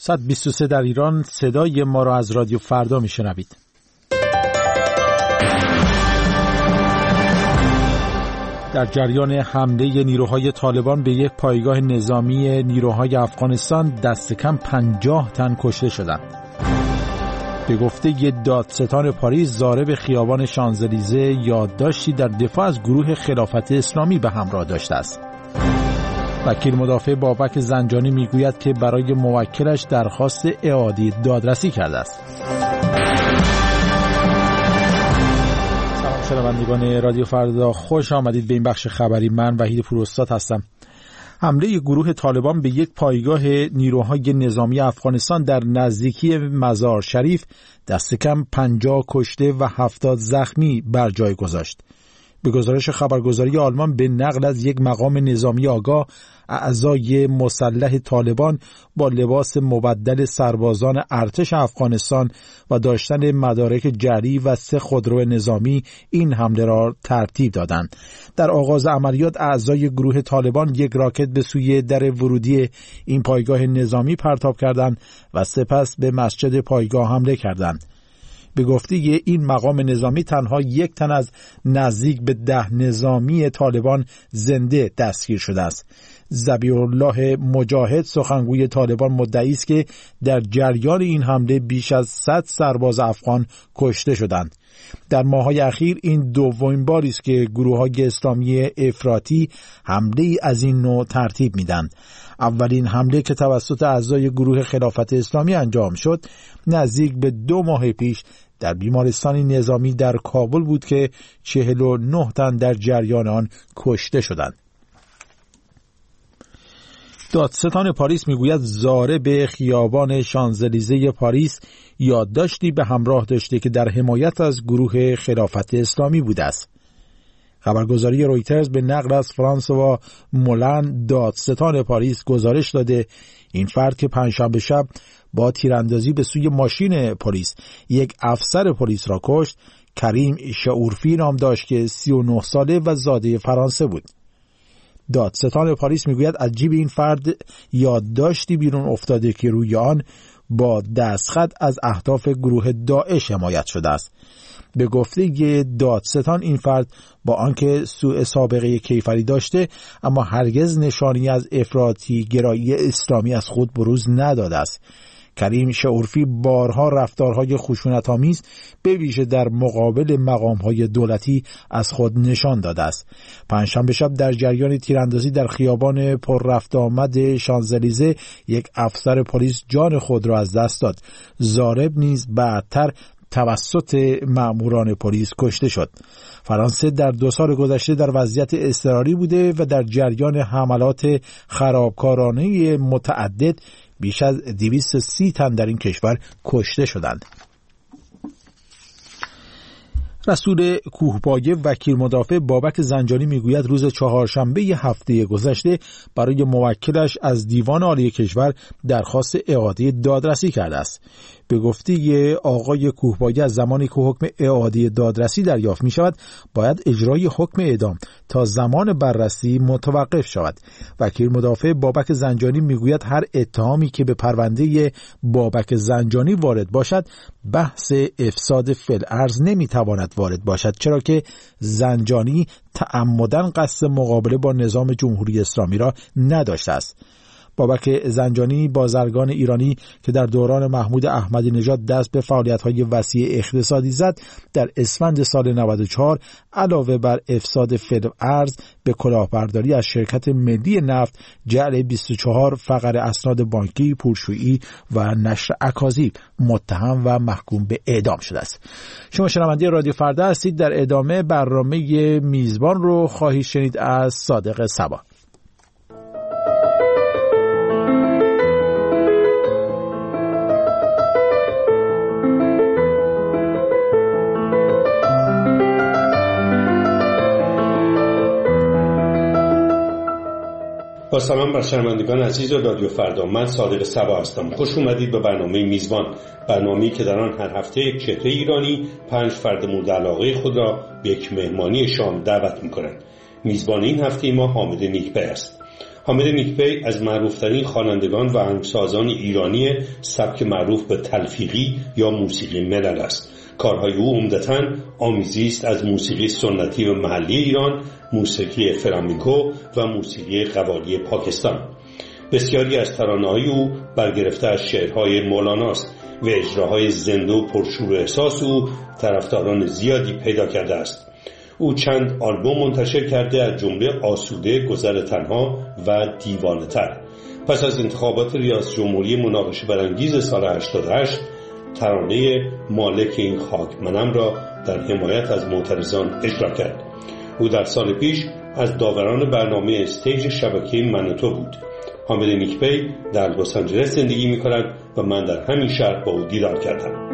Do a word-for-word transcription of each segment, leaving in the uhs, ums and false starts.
صد و بیست و سه در ایران. صدای ما را از رادیو فردا میشنوید. در جریان حمله نیروهای طالبان به یک پایگاه نظامی نیروهای افغانستان دست کم پنجاه تن کشته شدند. به گفته دادستان پاریس، ضارب خیابان شانزلیزه یادداشتی در دفاع از گروه خلافت اسلامی به همراه داشته است. وکیل مدافع بابک زنجانی میگوید که برای موکلش درخواست اعاده دادرسی کرده است. سلام شنوندگان رادیو فردا، خوش آمدید به این بخش خبری. من وحید پوراستاد هستم. حمله گروه طالبان به یک پایگاه نیروهای نظامی افغانستان در نزدیکی مزار شریف دست کم پنجاه کشته و هفتاد زخمی بر جای گذاشت. به گزارش خبرگزاری آلمان به نقل از یک مقام نظامی آگاه، اعضای مسلح طالبان با لباس مبدل سربازان ارتش افغانستان و داشتن مدارک جری و سه خودرو نظامی این حمله را ترتیب دادند. در آغاز عملیات اعضای گروه طالبان یک راکت به سوی در ورودی این پایگاه نظامی پرتاب کردند و سپس به مسجد پایگاه حمله کردند. به گفته این مقام نظامی تنها یک تن از نزدیک به ده نظامی طالبان زنده دستگیر شده است. ذبیح الله مجاهد سخنگوی طالبان مدعی است که در جریان این حمله بیش از صد سرباز افغان کشته شدند. در ماه‌های اخیر این دومین باری است که گروه‌های اسلامی افراطی حمله از این نوع ترتیب میدند. اولین حمله که توسط اعضای گروه خلافت اسلامی انجام شد نزدیک به دو ماه پیش در بیمارستانی نظامی در کابل بود که چهل و نه تن در جریان آن کشته شدند. دادستان پاریس میگوید ضارب خیابان شانزلیزه پاریس یادداشتی به همراه داشته که در حمایت از گروه خلافت اسلامی بوده است. خبرگزاری رویترز به نقل از فرانسوا مولن دادستان پاریس گزارش داده این فرد که پنجشنبه شب با تیراندازی به سوی ماشین پلیس یک افسر پلیس را کشت، کریم شعورفی نام داشت که سی و نه ساله و زاده فرانسه بود. دادستان پاریس میگوید از جیب این فرد یادداشتی بیرون افتاده که روی آن با دستخط از اهداف گروه داعش حمایت شده است. به گفته دادستان این فرد با آنکه سوء سابقه کیفری داشته اما هرگز نشانی از افراطی گرایی اسلامی از خود بروز نداده است. کریم شعورفی بارها رفتارهای خشونت‌آمیز به ویژه در مقابل مقام‌های دولتی از خود نشان داده است. پنجشنبه شب در جریان تیراندازی در خیابان پر رفت آمد شانزلیزه یک افسر پلیس جان خود را از دست داد. ضارب نیز بعدتر توسط مأموران پلیس کشته شد. فرانسه در دو سال گذشته در وضعیت اضطراری بوده و در جریان حملات خرابکارانه متعدد بیش از دویست و سی تن در این کشور کشته شدند. رسول کوهپایه وکیل مدافع بابک زنجانی میگوید روز چهارشنبه هفته گذشته برای موکلش از دیوان عالی کشور درخواست اعاده دادرسی کرده است. به گفته آقای کوهپایه از زمانی که حکم اعاده دادرسی دریافت می شود باید اجرای حکم اعدام تا زمان بررسی متوقف شود. وکیل مدافع بابک زنجانی میگوید هر اتهامی که به پرونده بابک زنجانی وارد باشد بحث افساد فی‌الارض نمیتواند وارد باشد، چرا که زنجانی تعمداً قصد مقابله با نظام جمهوری اسلامی را نداشته است. بابک زنجانی بازرگان ایرانی که در دوران محمود احمدی نژاد دست به فعالیت‌های وسیع اقتصادی زد، در اسفند سال نود و چهار علاوه بر افساد فی‌الارض به کلاهبرداری از شرکت ملی نفت، جعل بیست و چهار فقر اسناد بانکی، پولشویی و نشر اکاذیب متهم و محکوم به اعدام شده است. شما شنونده رادیو فردا هستید. در ادامه برنامه میزبان رو خواهید شنید از صادق صبا. با سلام بر شنوندگان عزیز رادیو فردا، من صادق صبا هستم. خوش اومدید به برنامه میزبان، برنامه‌ای که در آن هر هفته یک چهره ایرانی پنج فرد مورد علاقه خود را به یک مهمانی شام دعوت می‌کنند. میزبان این هفته ما حامد نیکبر است. حامد میکبی از معروفترین خوانندگان و آهنگسازان ایرانی سبک معروف به تلفیقی یا موسیقی ملل است. کارهای او عمدتاً آمیزی است از موسیقی سنتی و محلی ایران، موسیقی فلامنکو و موسیقی قوالی پاکستان. بسیاری از ترانه‌های او برگرفته از شعرهای مولاناست و اجراهای زنده و پرشور احساس او طرفداران زیادی پیدا کرده است. او چند آلبوم منتشر کرده از جمله آسوده، گذر تنها و دیوانه تر. پس از انتخابات ریاست جمهوری مناقشه برانگیز سال هشتاد و هشت ترانه مالک این خاک منم را در حمایت از معترضان اجرا کرد. او در سال پیش از داوران برنامه استیج شبکه من تو بود. حامد میکبی در لس آنجلس زندگی می کند و من در همین شهر با او دیدار کردم.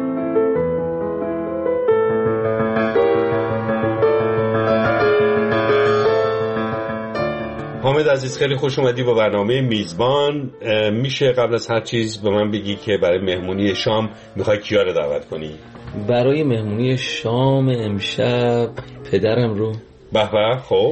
حامد عزیز، خیلی خوش اومدی با برنامه میزبان. میشه قبل از هر چیز به من بگی که برای مهمونی شام میخوای کیا رو دعوت کنی؟ برای مهمونی شام امشب پدرم رو. به به. خب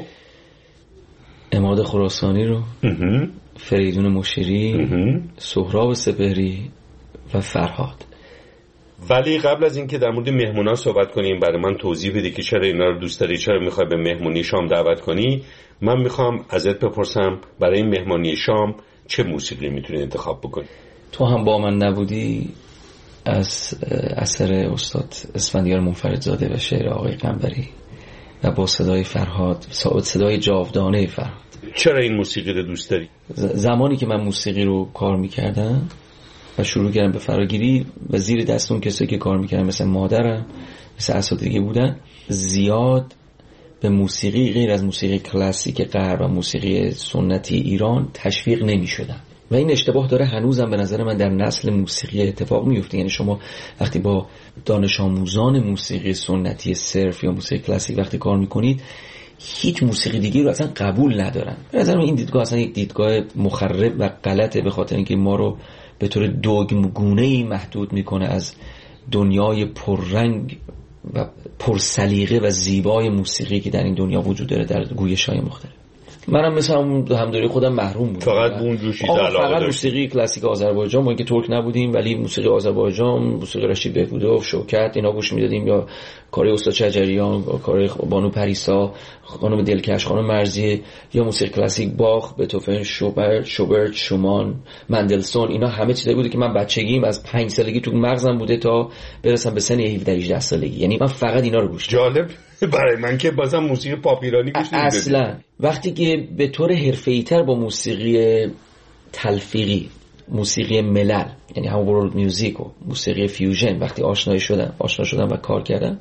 عماد خراسانی رو، فریدون مشیری، سهراب سپهری و فرهاد. ولی قبل از اینکه در مورد مهمونا صحبت کنیم، برای من توضیح بدی که چرا اینا رو دوست داری، چرا میخوای به مهمونی شام دعوت کنی. من میخوام ازت بپرسم برای این مهمونی شام چه موسیقی میتونی انتخاب بکنی؟ تو هم با من نبودی از اثر استاد اسفندیار منفردزاده و شعر آقای قنبری و با صدای فرهاد، صدای جاودانه فرهاد. چرا این موسیقی رو دوست داری؟ زمانی که من موسیقی رو کار میکردم و شروع کردم به فراگیری و زیر دست اون کسایی که کار میکردن مثل مادرم، مثل اساتیدگی بودن، زیاد به موسیقی غیر از موسیقی کلاسیک غرب و موسیقی سنتی ایران تشویق نمیشدن و این اشتباه داره هنوزم به نظر من در نسل موسیقی اتفاق میفته. یعنی شما وقتی با دانش آموزان موسیقی سنتی صرف یا موسیقی کلاسیک وقتی کار میکنید، هیچ موسیقی دیگه رو اصلا قبول ندارن. به نظر من این دیدگاه اصلا یک دیدگاه مخرب و غلطه، به خاطر اینکه ما رو به طور دوگمگونه‌ای محدود میکنه از دنیای پررنگ و پرسلیقه و زیبای موسیقی که در این دنیا وجود داره در گویش‌های مختلف. منم مثل همداری خودم محروم بودم، فقط اون جوشی علاقه فقط داشت. موسیقی کلاسیک آذربایجان، ما که ترک نبودیم ولی موسیقی آذربایجان، موسیقی رشید بهبودوف، شوکت، اینا گوش میدادیم، یا کار استاد شجریان، کار بانو پریسا، خانم دلکش، خانم مرزی، یا موسیقی کلاسیک باخ، بتوفن، شوبرت، شوبرت، شومان، مندلسون. اینا همه چیزایی بوده که من بچگیم از پنج سالگی تو مغزم بوده تا برسم به سن هفده هجده سالگی. یعنی من فقط اینا رو گوش می‌دادم. جالب برای من که بازم موسیقی پاپ ایرانی گوش نمی‌دادم اصلا. وقتی که به طور حرفه‌ای‌تر با موسیقی تلفیقی، موسیقی ملل، یعنی هم ورلد میوزیک و موسیقی فیوژن وقتی آشنا شدم آشنا شدم و کار کردم،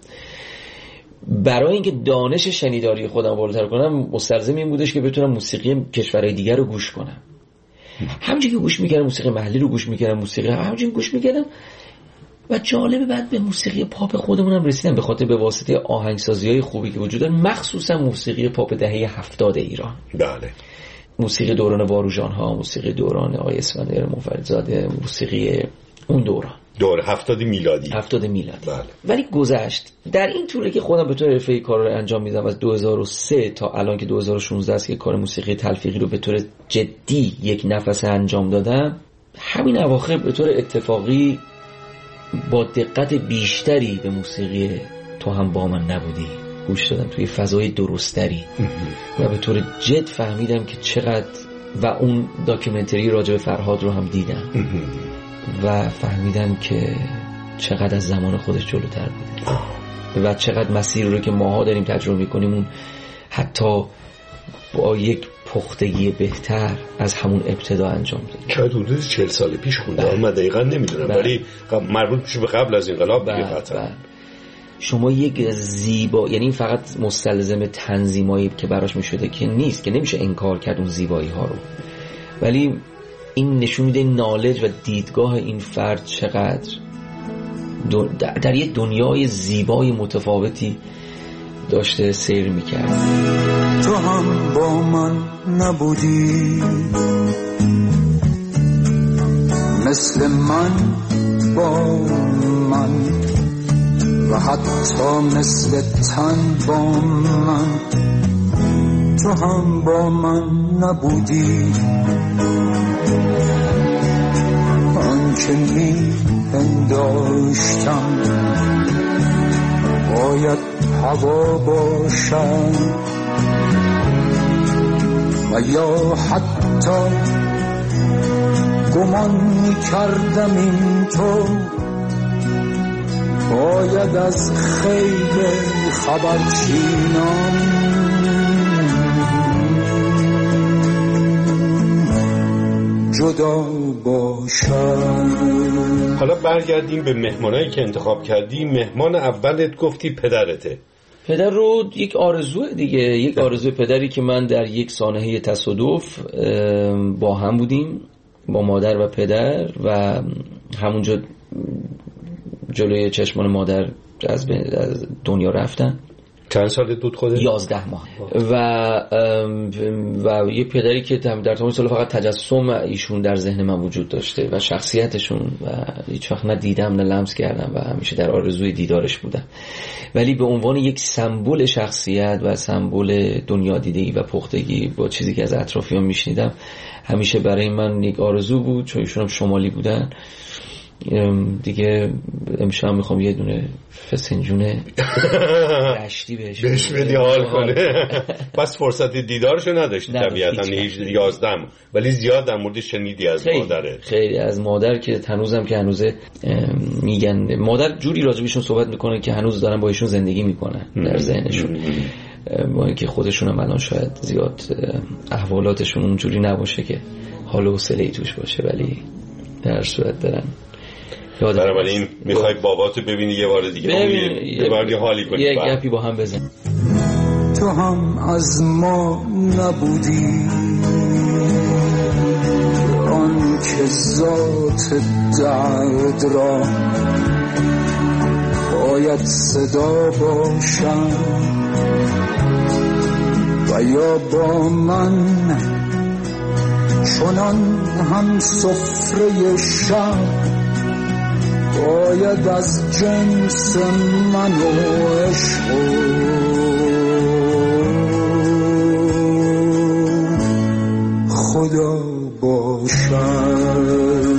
برای اینکه دانش شنیداری خودم بالاتر کنم مستلزم این بودش که بتونم موسیقی کشورهای دیگر رو گوش کنم. همونجوری که گوش می‌کردم موسیقی محلی رو گوش می‌کردم، موسیقی همونجوری گوش می‌کردم و جالبه بعد به موسیقی پاپ خودمونم رسیدم به خاطر به واسطه آهنگسازی‌های خوبی که وجود داره، مخصوصا موسیقی پاپ دهه هفتاد ایران. بله. موسیقی دوران باروژان‌ها، موسیقی دوران آقای اسفندیار منفردزاده، موسیقی اون دوران دور هفتاد میلادی هفتاد میلادی. بله. ولی گذشت در این طوری که خودم به طور حرفه‌ای کار رو انجام میدم از دو هزار و سه تا الان که دو هزار و شانزده است که کار موسیقی تلفیقی رو به طور جدی یک نفس انجام دادم. همین اواخر به طور اتفاقی با دقت بیشتری به موسیقی تو هم با من نبودی گوش دادم، توی فضای درستری و به طور جد فهمیدم که چقدر، و اون داکیومنتری راجع به فرهاد رو هم دیدم و فهمیدم که چقدر از زمان خودش جلوتر بوده و چقدر مسیر رو که ماها داریم تجربه میکنیم اون حتی با یک پختگی بهتر از همون ابتدا انجام داده. شاید حدود چهل سال پیش خونده، من دقیقا نمیدونم ولی مربوط میشه به قبل از انقلاب دیگه قطعا. شما یک زیبا، یعنی این فقط مستلزم تنظیمایی که براش میشده که نیست، که نمیشه انکار کرد اون زیبایی ها رو، ولی این نشون میده نالج و دیدگاه این فرد چقدر در یک دنیای زیبای متفاوتی داشته سیر میکرد. تو هم با من نبودی، مثل من با من و حتی مثل تن با من، تو هم با من نبودی، آنچه می پنداشتم باید هوا باشد و یا حتی گمان می کردم این تو باید از خیل خبرچینان جدا باشد. حالا برگردیم به مهمانایی که انتخاب کردی. مهمان اولت گفتی پدرته. پدر رو یک آرزو دیگه، یک آرزو پدری که من در یک سانحه تصادف با هم بودیم، با مادر و پدر، و همونجا جلوی چشمان مادر از دنیا رفتن. چند سالت بود خودت؟ یازده ماه. و و یه پدری که در تمام سال فقط تجسم ایشون در ذهن من وجود داشته و شخصیتشون، و هیچ وقت نه دیدم نه لمس کردم و همیشه در آرزوی دیدارش بودم، ولی به عنوان یک سمبل شخصیت و سمبل دنیا دیدگی و پختگی با چیزی که از اطرافیان میشنیدم همیشه برای من یک آرزو بود. چون ایشون هم شمالی بودن دیگه، امشب میخوام یه دونه فسنجونه رشتی بهش بهش بدی حال کنه. پس فرصت دیدارشو نداشتی طبیعتا، یازدم، ولی زیاد در مورد شنیدی از خیلی مادره. خیلی از مادر که هنوزم که هنوزه میگن، مادر جوری راجبشون صحبت میکنن که هنوز دارن با ایشون زندگی میکنن در ذهنشون، با اینکه خودشون هم الان شاید زیاد احوالاتشون اونجوری نباشه که حال و حوصله‌ای توش باشه، ولی در صورت دارن. بنابراین میخوای باباتو ببینی یه بار دیگه، یه بار دیگه حالی کنی، یه گپی با هم بزن. تو هم از ما نبودی، آن که ذات درد را باید صدا باشم و یا با من چنان هم سفره شب باید از جنس من و عشق خدا باشد.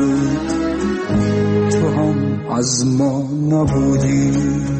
تو هم از ما نبودی.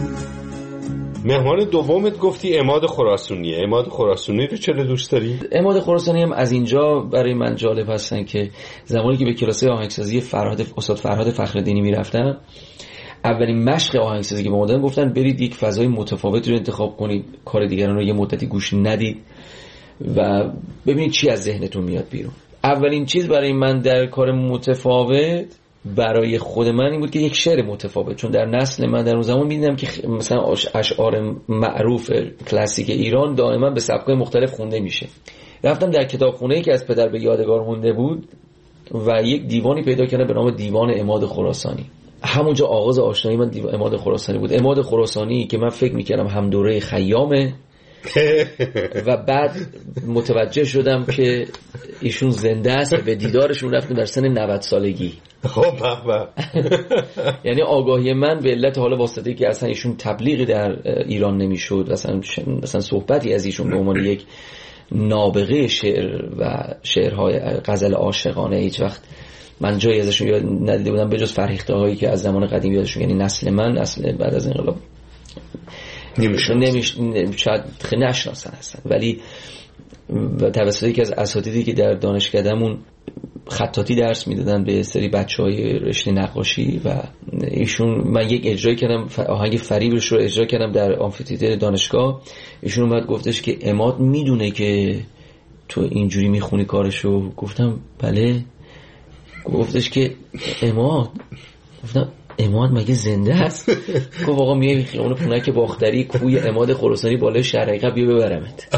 مهمان دومت گفتی عماد خراسانیه. عماد خراسانی رو چرا دوست داری؟ عماد خراسانی هم از اینجا برای من جالب هستن که زمانی که به کلاسه آهنگسازی فرهاد استاد فرهاد فخرالدینی میرفتم، اولین مشق آهنگسازی که به ما گفتن برید یک فضای متفاوتی رو انتخاب کنید، کار دیگران رو یه مدتی گوش ندید و ببینید چی از ذهنتون میاد بیرون. اولین چیز برای من در کار متفاوت برای خود من این بود که یک شعر متفاوت، چون در نسل من در اون زمان می‌دیدم که مثلا اشعار معروف کلاسیک ایران دائما به سبک‌های مختلف خونده میشه. رفتم در کتابخونه‌ای که از پدر به یادگار مونده بود و یک دیوانی پیدا کردم به نام دیوان عماد خراسانی. همونجا آغاز آشنایی من دیوان عماد خراسانی بود. عماد خراسانی که من فکر می‌کردم هم دوره خیامه و بعد متوجه شدم که ایشون زنده است و به دیدارشون رفتم در سن نود سالگی. خب بابا یعنی آگاهی من به علت حالا واسطه که اصلا ایشون تبلیغی در ایران نمیشد، اصلا مثلا صحبتی از ایشون به عنوان یک نابغه شعر و شعرهای غزل عاشقانه هیچ وقت من جایی ازشون یاد ندیده بودم به جز فرهیخته هایی که از زمان قدیم یادشون، یعنی نسل من نسل بعد از انقلاب نمیشناسن، شاید خیلی نشناسن هستن، ولی توسط یکی از اساتیدی که در دانشکدهمون خطاطی درس میدادن به سری بچهای رشته نقاشی و ایشون، من یک اجرای کردم آهنگ فریبش رو اجرا کردم در آمفی‌تئاتر دانشگاه. ایشون اومد گفتش که عماد میدونه که تو اینجوری میخونی کارشو؟ گفتم بله. گفتش که عماد، گفتم عماد مگه زنده است؟ گفت آقا میای خیابون پونک باختری کوی عماد خراسانی بالای شهرعقب بیا ببرمت.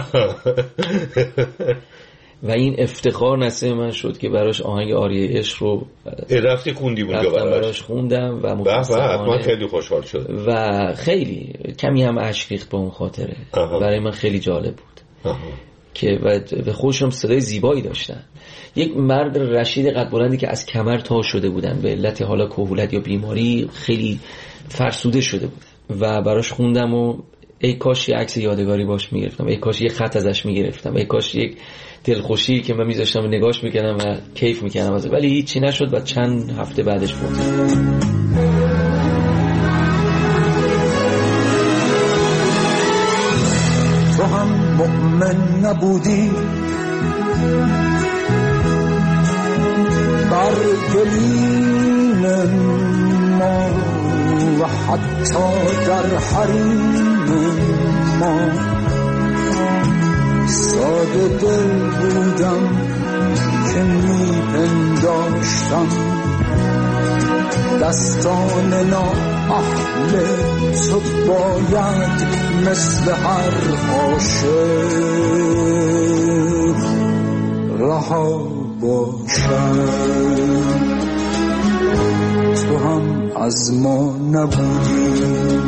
و این افتخار نصیب من شد که براش آهنگ آریه عشق رو رفتی خوندی اونجا براش خوندم و متأسفانه خیلی خوشحال شد و خیلی کمی هم اشک ریخت به اون خاطره. برای من خیلی جالب بود آها. که و خودشون صدای زیبایی داشتن. یک مرد رشید قد بلندی که از کمر تا شده بودن به علت حالا کهولت یا بیماری خیلی فرسوده شده بود و براش خوندم و ای کاش یه عکس یادگاری باش میگرفتم، ای کاش یه خط ازش میگرفتم، ای کاش یک دلخوشی که من میذاشتم و نگاش میکردم و کیف میکردم ازش، ولی هیچی نشد و چند هفته بعدش بود. تو هم مؤمن نبودی بر گلیم ما و حتی در حریم ما، ساده دل بودم که می پنداشتم دستان نااهل تو باید مثل هر عاشق رها باشد. تو هم از ما نبودی.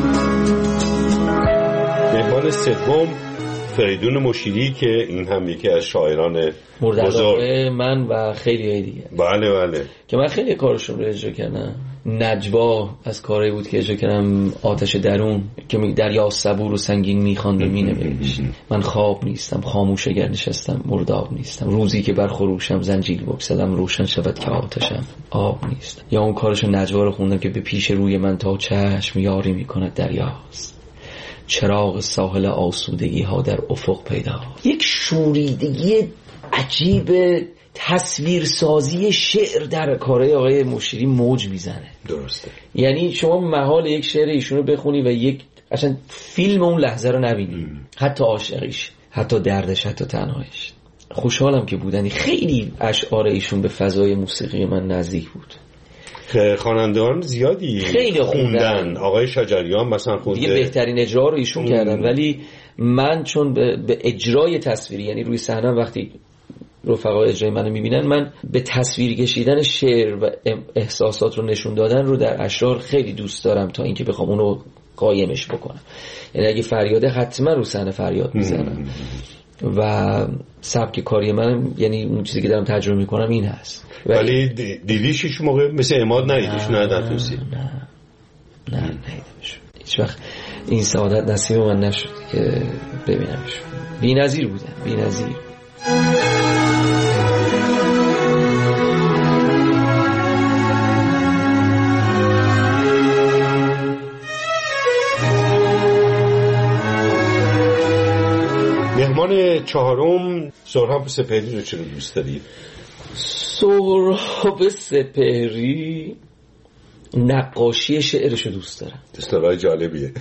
مهمان سوم فریدون مشیری که این هم یکی از شاعران بزرگ من و خیلی دیگه. بله بله که من خیلی کارشون رو اجرا کردم. نجوا از کاری بود که اجرا کردم، آتش درون که دریا صبور و سنگین میخواند و مینوشت. من خواب نیستم خاموش اگر نشستم، مرداب نیستم روزی که بر خروشم زنجیل بگسلم، روشن شود که آتشم آب نیست. یا اون کارش نجوا رو خوندم که به پیش روی من تا چشم یاری میکند دریاست، چراغ ساحل آسودگی ها در افق پیدا. یک شوریدگی عجیب تصویرسازی شعر در کارهای آقای مشیری موج میزنه. درسته. یعنی شما محال یک شعر ایشون رو بخونی و یک اصلا فیلم اون لحظه رو نبینی، حتی عاشقیش، حتی دردش، حتی تنهاییش. خوشحالم که بودنی. خیلی اشعار ایشون به فضای موسیقی من نزدیک بود. خوانندگان زیادی خیلی خوندن. آقای شجریان مثلا خونده دیگه، بهترین اجرا رو ایشون کردن، ولی من چون به, به اجرای تصویری، یعنی روی صحنه وقتی رفقا اجرای منو میبینن، من به تصویر کشیدن شعر و احساسات رو نشون دادن رو در اشعار خیلی دوست دارم تا اینکه بخوام اونو قایمش بکنم. یعنی اگه فریاده حتما رو صحنه فریاد میزنم و سبک کاری من، یعنی اون چیزی که دارم تجربه میکنم این هست. ولی دیدیش هیچ موقع مثل عماد ندیدیش؟ نه نه توسی نه نه ندیدمش هیچ وقت. این سعادت نصیب من نشد که ببینمش. بی‌نظیر بودن، بی‌نظیر. مهمان چهارم سهراب سپهری رو چرا دوست داری؟ سهراب سپهری نقاشی شعرش رو دوست دارم. دستاورد جالبیه.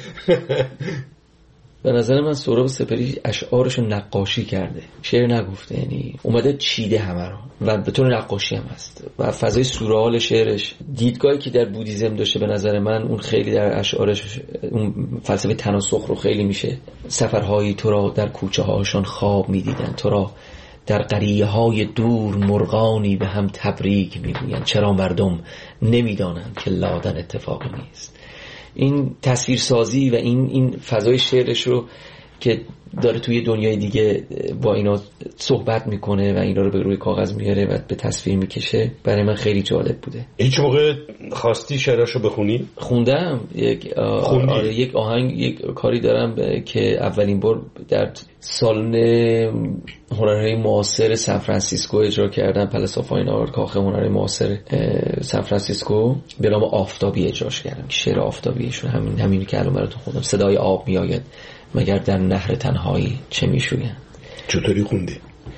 به نظر من سهراب سپهری اشعارش رو نقاشی کرده، شعر نگفته. یعنی اومده چیده همه رو و به طور نقاشی هم هست و فضای سورئال شعرش، دیدگاهی که در بودیزم داشته به نظر من اون خیلی در اشعارش اون فلسفه تناسخ رو خیلی میشه. سفرهایی تو را در کوچه هاشان خواب میدیدن، تو را در قریه های دور مرغانی به هم تبریک میگویند، چرا مردم نمیدانند که لادن اتفاقی نیست. این تصویرسازی و این این فضای شعرش رو که داره توی دنیای دیگه با اینا صحبت میکنه و اینا رو به روی کاغذ میاره و به تصویر میکشه، برای من خیلی جالب بوده. هیچ موقع خواستی شعرش رو بخونی؟ خوندم. یک آره یک آهنگ، یک کاری دارم که اولین بار در سالن هنرهای معاصر سان فرانسیسکو اجرا کردم، پلاس آف فاین آرت، کاخ هنرهای معاصر سان فرانسیسکو، به نام آفتابی اجراش کردم. شعر آفتابیشون همین همینی که الان براتون خوندم. صدای آب میآید مگر در نهر تنهایی چه میشویند. چطوری خوندی؟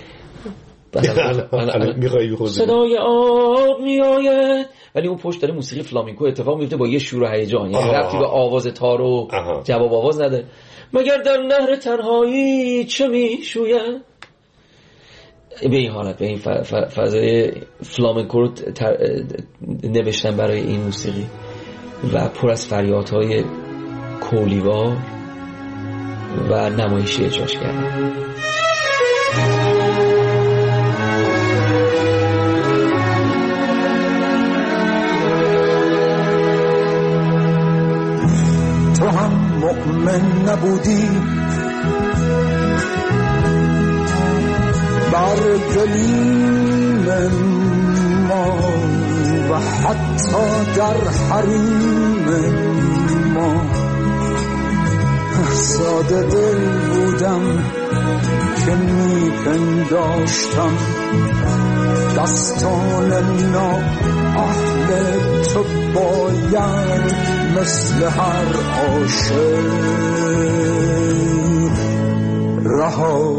الان میخوایی بخونی؟ صدای آب میآید، ولی اون پشت داره موسیقی فلامینکو اتفاق میفته با یه شور و هیجان، یعنی ربطی به آواز تار و جواب آواز نده. مگر در نهر تنهایی چه میشویند. به این حالت، به این فضای فلامینکو رو نوشتن برای این موسیقی و پر از فریادهای کولیوار و نمایشی اجراش کردم. تو هم مؤمن نبودی بر گلیم ما و حتی در حریم ما، شاهزاده دل بودم که میپنداشتم دستان نا اهل تو باید مثل هر عاشق رها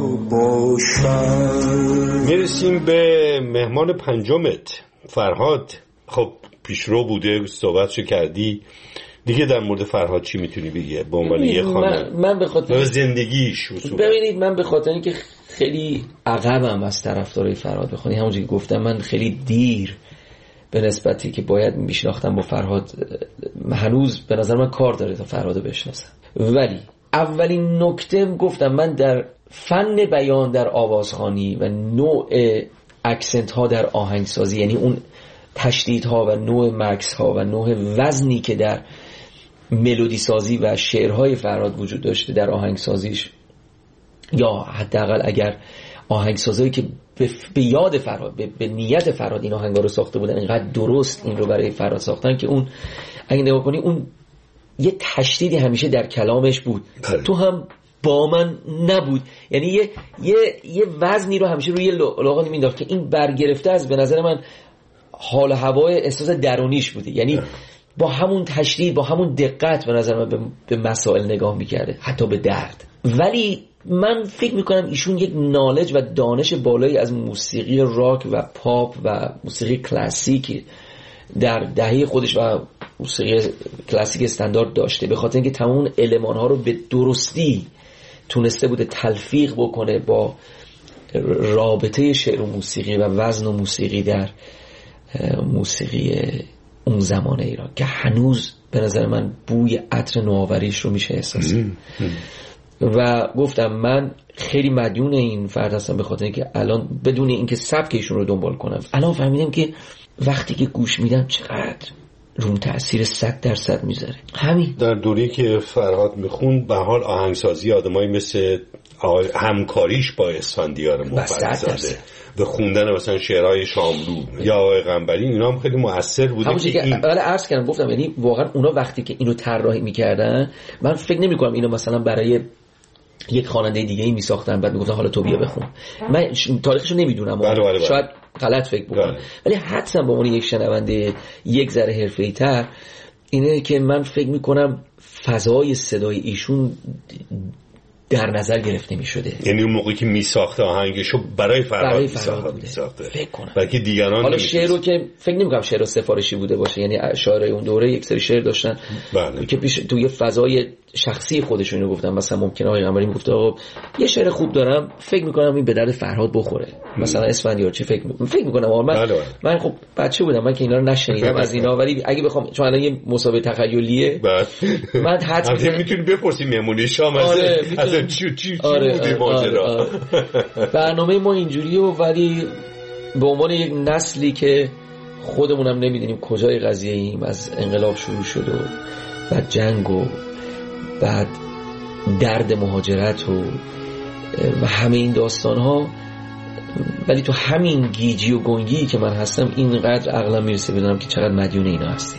باشد. میرسیم به مهمان پنجمت فرهاد. خب پیشرو بوده، صحبتشو کردی دیگه. در مورد فرهاد چی میتونی بگی به عنوان یه خواننده؟ من, من به خاطر زندگیش ببینید، من به خاطر اینکه خیلی عقبم از طرفدارای فرهاد بخونی، همونجوری که گفتم من خیلی دیر به نسبتی که باید میشناختم با فرهاد، هنوز به نظر من کار داره تا فرهادو بشناسم. ولی اولین نکته گفتم، من در فن بیان در آوازخوانی و نوع اکسنت ها در آهنگسازی، یعنی اون تشدیدها و نوع مکس ها و نوع وزنی که در ملودی سازی و شعرهای فرهاد وجود داشته در آهنگسازیش، یا حداقل اگر آهنگسازایی که به یاد فرهاد، به, به نیت فرهاد این آهنگا رو ساخته بودن، اینقدر درست این رو برای فرهاد ساختن که اون اگه نگاه کنی اون یه تشدیدی همیشه در کلامش بود. تو هم با من نبود، یعنی یه یه یه وزنی رو همیشه روی لغاتی مینداخت که این برگرفته از به نظر من حال و هوای احساس درونیش بوده. یعنی با همون تشدید، با همون دقت به نظر من به, به مسائل نگاه میکرده، حتی به درد. ولی من فکر میکنم ایشون یک نالج و دانش بالایی از موسیقی راک و پاپ و موسیقی کلاسیک در دهه خودش و موسیقی کلاسیک استاندارد داشته، به خاطر اینکه تمام المان ها رو به درستی تونسته بوده تلفیق بکنه با رابطه شعر و موسیقی و وزن و موسیقی در موسیقی اون زمان ایران که هنوز به نظر من بوی عطر نوآوریش رو میشه احساس. و گفتم من خیلی مدیون این فرد هستم، به خاطر اینکه الان بدون اینکه سبک ایشون رو دنبال کنم، الان فهمیدم که وقتی که گوش میدم چقدر روم تأثیر صد درصد میذاره. همین در دوری که فرهاد میخوند به حال آهنگسازی آدمایی مثل همکاریش با اسفندیار موفق‌زاده و خوندن مثلا شعرهای شاملو یا آقای قنبری، اینا هم خیلی مؤثر بوده که این اول عرض کردم. گفتم یعنی واقعا اونا وقتی که اینو طراحی میکردن، من فکر نمی‌کنم اینو مثلا برای یک خواننده دیگه ای میساختن بعد میگفتن حالا تو بیا بخون. من تاریخشو نمیدونم، بله بله بله. شاید غلط فکر بکنم، ولی حتما به عنوان یک شنونده یک ذره حرفه‌ای‌تر اینه که من فکر میکنم فضای صدای ایشون در نظر گرفته می شده. یعنی اون موقعی که می ساخته آهنگشو برای فرهاد می ساخته، فکر کنم بلکه دیگران حالا شعر رو که فکر نمی کنم شعر سفارشی بوده باشه، یعنی شاعرای اون دوره یک سری شعر داشتن بله. که پیش توی فضای شخصی خودشون رو گفتم. مثلا ممکنه آقای قمری میگفت آقا یه شعر خوب دارم فکر میکنم این به درد فرهاد بخوره، مثلا اسفندیار چی فکر میکنم فکر میکنم من بله. من خب بچه بودم، من که اینا رو نشنیدم از اینا، ولی اگه بخوام چون الان یه مسابقه تخیلیه من حتما میتونی بپرسی مهمونی شام از از چی چی آره آره آره. برنامه ما اینجوریه، ولی به عنوان یک نسلی که خودمونم نمیدونیم کجای قضیه ایم، از انقلاب شروع شد و بعد جنگ و بعد درد مهاجرت و و همه این داستان ها، ولی تو همین گیجی و گنگی که من هستم اینقدر عقلم میرسه بدونم که چقدر مدیون اینا هستیم.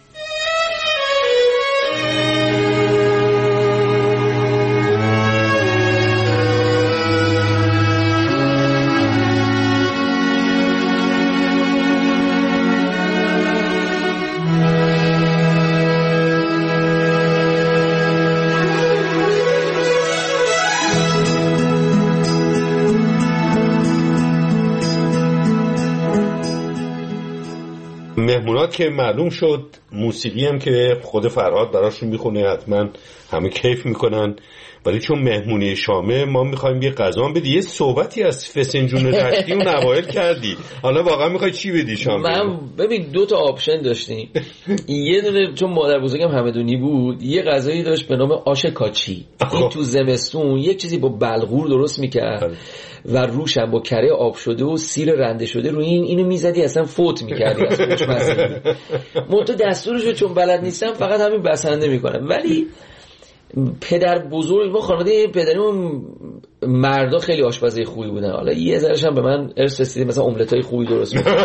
مهمونات که معلوم شد، موسیقی هم که خود فرهاد براشون میخونه حتما همه کیف میکنن، ولی چون مهمونی شامه ما میخوایم یه غذا بدی، یه صحبتی از فسنجون رشتی اون اوایل کردی، حالا واقعا میخوای چی بدی شام؟ من ببین دو تا آپشن داشتیم، یه دونه چون مادر بزرگم همدونی بود یه غذایی داشت به نام آش کاچی، این تو زمستون یک چیزی با بلغور درست میکرد و روش هم با کره آب شده و سیر رنده شده روی این اینو میزدی اصلا فوت میکردی از خوشمزگی. من تو دستورشو چون بلد نیستم فقط همین بسنده میکنم، ولی پدر بزرگ ما خانواده پدرمون مردا خیلی آشپزای خوبی بودن، حالا یه ذرهش هم به من ارث رسیده، مثلا املتای خوبی درست می‌کنن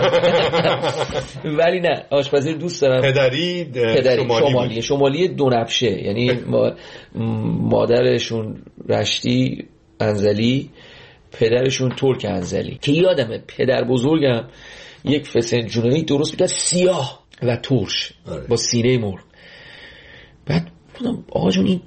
ولی نه آشپزی رو دوست دارم. پدری, پدری شمالی شمالی, شمالی دونبشه، یعنی ما مادرشون رشتی انزلی، پدرشون ترک انزلی. که یادمه پدر بزرگم یک فسنجونی درست می‌کرد سیاه و ترش با سینه مرغ. بعد بودم آقا جون این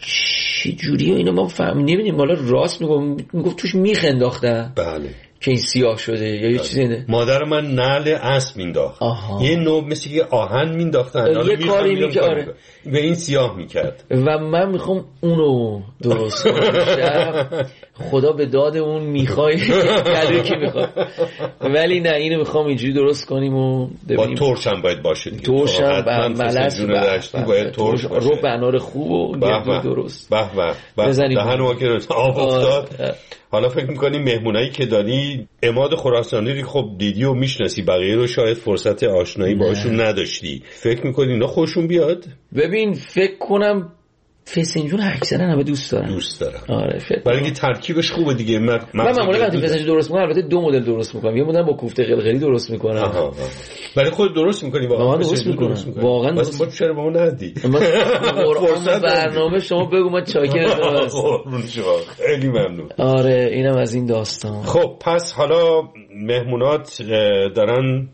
چه جوریه اینا، ما فهم نمیدیم، حالا راست میگم، میگفت توش میخ انداختن بله که این سیاه شده یا یه چیزی نه. مادر من نعل اسب مینداخت، یه نوع مثل یه آهن مینداختن، یه کاری میکرد آره. به این سیاه میکرد و من میخوام اونو درست کنم. خدا به داد اون میخوای کلوی که میخواد، ولی نه اینو میخوام اینجوری درست کنیم و با ترش هم باید باشه دیگه، ترش هم ملس باید ترش باشه، رو بنار خوب و گردو درست به به دهن ما که آب افتاد. حالا فکر میکنی مهمونایی که داری عماد خراسانی رو خب دیدی و میشناسی، بقیه رو شاید فرصت آشنایی باشون نداشتی، فکر میکنی اینا خوشون بیاد؟ ببین فکر کنم فسنجون اکثرا همه دوست دارن دوست دارن آره فکر برای اینکه ترکیبش خوبه دیگه. من معمولا وقتی فسنجون درست میکنم البته دو مدل درست میکنم، یه مدل با کوفته قلقلی درست میکنم. آها آها برای خود درست میکنی؟ واقعا درست میکنم واقعا درست. ما چرا به اون ندی قرآن برنامه شما بگو ما چاکرتون هستیم. خیلی ممنون. آره اینم از این داستان. خب پس حالا مهمونات دارن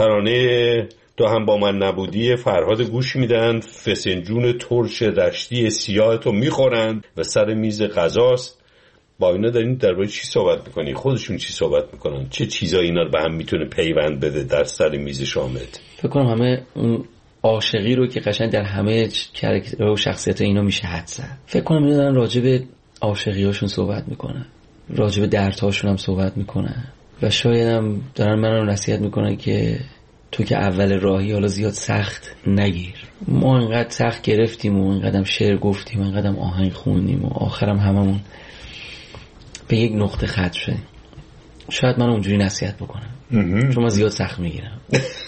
ترانه تو هم با من نبودی فرهاد گوش میدن، فسنجون ترش رشتی سیاه تو میخورن و سر میز غذاست. با اینا دارین درباره چی صحبت میکنی؟ خودشون چی صحبت میکنن؟ چه چیزا اینا رو به هم میتونه پیوند بده در سر میز شامت؟ فکر کنم همه اون عاشقی رو که قشنگ در همه کاراکتر و شخصیت اینا میشه حدس زد. فکر کنم اینا دارن راجع به عاشقیاشون صحبت میکنن، راجع به دردهاشون هم صحبت میکنن و شاید هم دارن منو نصیحت میکنن که تو که اول راهی حالا زیاد سخت نگیر. ما انقدر سخت گرفتیم و انقدر شعر گفتیم و انقدر آهنگ خوندیم و آخرم هممون به یک نقطه ختم شدیم. شاید من اونجوری نصیحت بکنم چون من زیاد سخت میگیرم.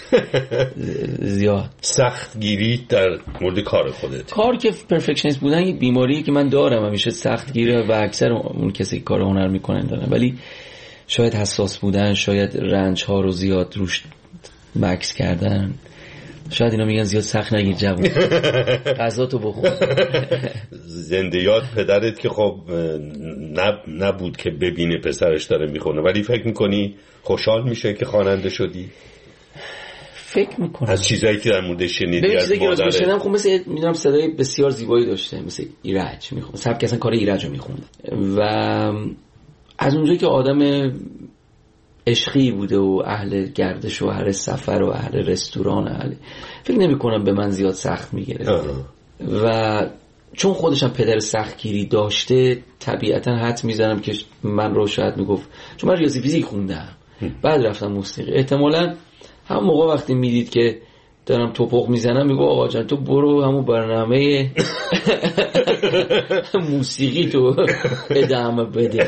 زیاد سخت گیری در مورد کار خودت. کار که پرفکشنیست بودن یه بیماریه که من دارم، همیشه سخت گیره و اکثر اون کسی که کار هنر میکنن دارن، ولی شاید حساس بودن، شاید رنج ها رو زیاد روش مکس کردن، شاید اینا میگن زیاد سخت نگیر جوون غذا تو بخور. زنده یاد پدرت که خب نب... نبود که ببینه پسرش داره میخونه، ولی فکر میکنی خوشحال میشه که خواننده شدی؟ فکر میکنم از چیزایی که در مورد شنیدی از مادرت. شنیدم خب مثل میدونم صدای بسیار زیبایی داشته، مثل ایرج میخونه، سبک اصلا کار ایرج رو میخوند و از اونجایی که آدم عشقی بوده و اهل گردش و اهل سفر و اهل رستوران، اهل فکر نمی کنم به من زیاد سخت میگیره و چون خودشم پدر سختگیری داشته طبیعتا حد میزنم که من رو شاید میگفت، چون من ریاضی فیزیک خوندم بعد رفتم موسیقی، احتمالاً هم موقع وقتی میدید که دارم توپق میزنم میگو آقا جان تو برو همون برنامه موسیقی تو ادامه بده.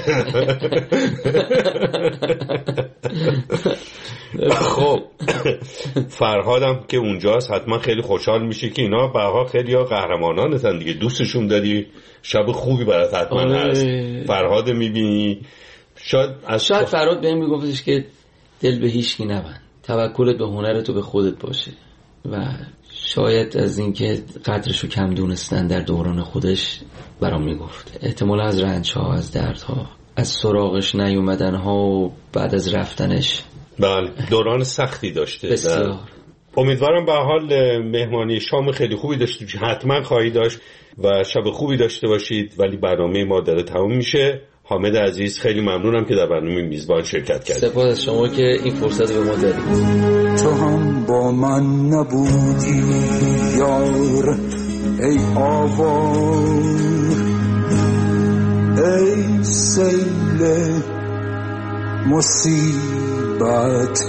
خب فرهادم که اونجاست حتما خیلی خوشحال میشه که اینا بها خیلی ها قهرمانانتن دیگه، دوستشون داری، شب خوبی برات حتما هست. فرهاد میبینی شاید از شاید فرهاد بهم میگفتش که دل به هیچکی نبند، توکلت به هنرت و به خودت باشه و شاید از اینکه قدرشو کم دونستن در دوران خودش برام میگفت، احتمالا از رنج‌ها، از دردها، از سراغش نیومدن ها و بعد از رفتنش. بله دوران سختی داشته بسیار. امیدوارم به حال مهمانی شام خیلی خوبی داشتید، حتما خواهی داشت و شب خوبی داشته باشید، ولی برنامه ما داره تموم میشه. حامد عزیز خیلی ممنونم که در برنامه میزبان شرکت کردید. سپاس از شما که این فرصت رو به ما دادید. تو هم با من نبودی یار ای آوار، ای سیل مصیبت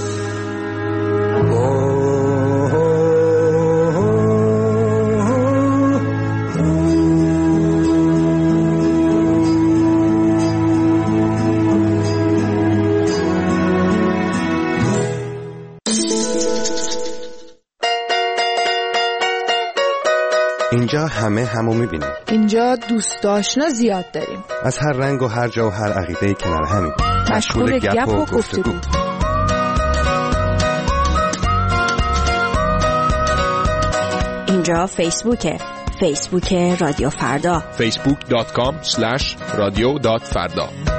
اینجا همه همو میبینیم. اینجا دوست آشنا زیاد داریم. از هر رنگ و هر جا و هر عقیده‌ای کنار همیم. مشغول گپ و گفتگو. اینجا فیسبوکه. فیسبوک رادیو فردا. فیسبوک دات کام اسلش رادیو دات فردا.